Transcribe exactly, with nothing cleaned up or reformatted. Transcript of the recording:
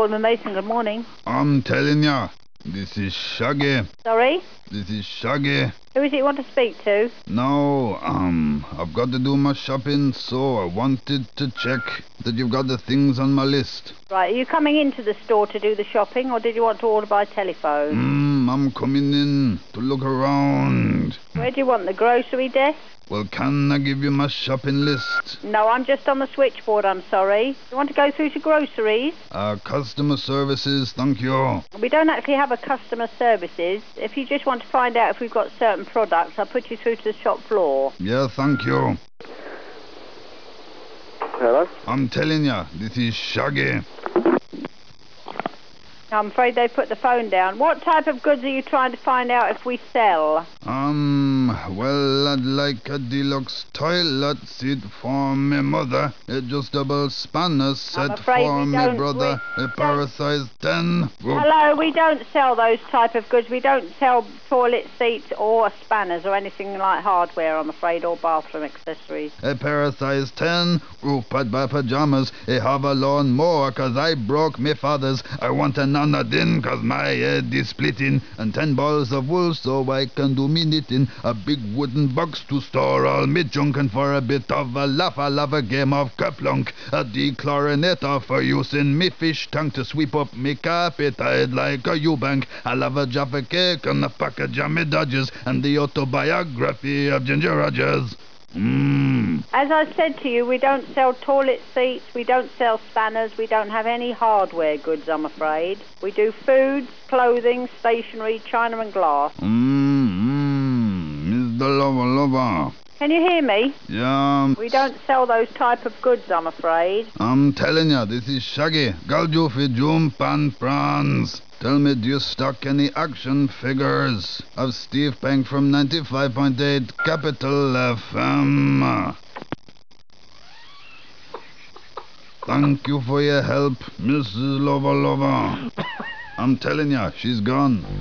Coleman Mason, good morning. I'm telling ya, this is Shaggy. Sorry? This is Shaggy. Who is it you want to speak to? Now, um, I've got to do my shopping, so I wanted to check that you've got the things on my list. Right, are you coming into the store to do the shopping, or did you want to order by telephone? Hmm, I'm coming in to look around. Where do you want the grocery desk? Well, can I give you my shopping list? No, I'm just on the switchboard, I'm sorry. You want to go through to groceries? Uh, customer services, thank you. We don't actually have a customer services. If you just want to find out if we've got certain products, I'll put you through to the shop floor. Yeah, thank you. Hello? I'm telling ya, this is Shaggy. I'm afraid they put the phone down. What type of goods are you trying to find out if we sell? Um, well, I'd like a deluxe toilet seat for me mother, adjustable spanner set afraid for we me don't- brother, we a pair of size ten. rope- Hello, we don't sell those type of goods. We don't sell toilet seats or spanners or anything like hardware, I'm afraid, or bathroom accessories. A pair of size ten, roof pad by pajamas, a have a lawn mower cause I broke me father's. I want a nana din cause my head is splitting, and ten balls of wool so I can do me knitting. A big wooden box to store all me junk, and for a bit of a laugh I'll have a game of kerplunk. A dechlorinator for use in me fish tank to sweep up me carpet. I'd like a Eubank. I'll have a Jaffa cake and a package of me Dodgers, and the autobiography of Ginger Rogers. Mmm. As I said to you, we don't sell toilet seats, we don't sell spanners, we don't have any hardware goods, I'm afraid. We do food, clothing, stationery, china and glass. Mmm. Mister Lover Lover. Can you hear me? Yeah. We don't sell those type of goods, I'm afraid. I'm telling ya, this is Shaggy. Galju fi jump and prawns. Tell me, do you stock any action figures of Steve Bank from ninety-five point eight Capital F M? Thank you for your help, Missus Lover Lover. I'm telling ya, she's gone.